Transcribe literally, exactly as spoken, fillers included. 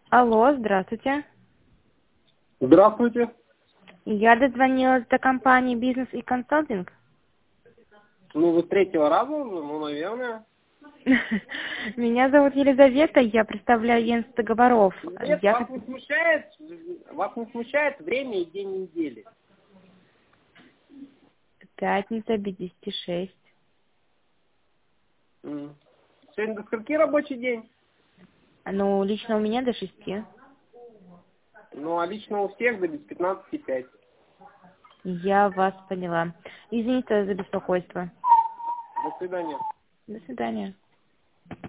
Алло, здравствуйте. Здравствуйте. Я дозвонилась до компании «Бизнес и консалтинг». Ну, вы с третьего раза уже? Ну, наверное. Меня зовут Елизавета, я представляю агентство договоров. Нет, Я вас хот- не смущает, вас не смущает время и день недели? Пятница, без десяти шесть. М. Сегодня до скольки рабочий день? Ну, лично у меня до шести. Ну, а лично у всех до без пятнадцати пять. Я вас поняла. Извините за беспокойство. До свидания. До свидания.